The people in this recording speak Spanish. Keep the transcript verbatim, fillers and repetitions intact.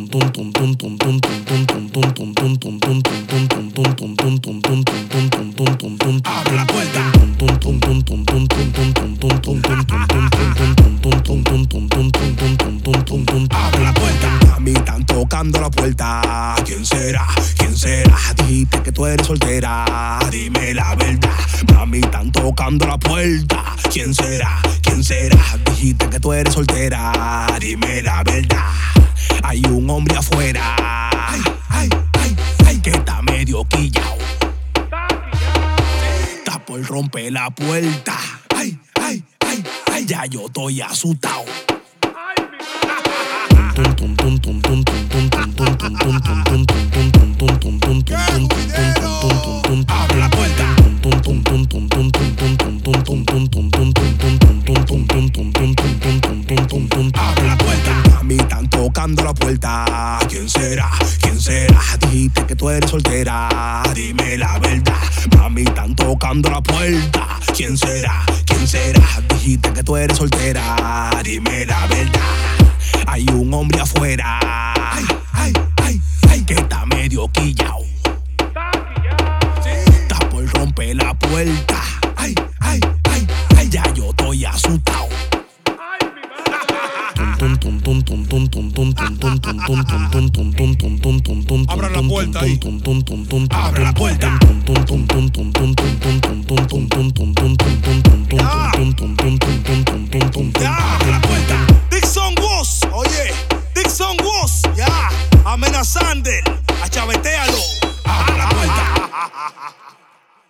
Abre la puerta. Abre la puerta. Mami, están tocando la puerta. ¿Quién será? ¿Quién será? Dijiste que tú eres soltera. Dime la verdad. Mami, están tocando la puerta. ¿Quién será? ¿Quién será? Dijiste que tú eres soltera. Dime la verdad. Hay un hombre afuera. Ay, ay, ay, ay, que está medio quillao. Está por romper la puerta. Ay, ay, ay, ay, ya yo estoy asustado. Abre la puerta. Abre la puerta. Mami, están tocando la puerta. ¿Quién será? ¿Quién será? Dijiste que tú eres soltera. Dime la verdad. Mami, están tocando la puerta. ¿Quién será? ¿Quién será? Dijiste que tú eres soltera. Dime la verdad. Hay un hombre afuera. Ay, ay, ay, ay, que está medio quillao. Está por romper la puerta. Ay, ay, ay, ay, ya yo estoy asustado. Abra la puerta ahí. Abre la puerta. Ya.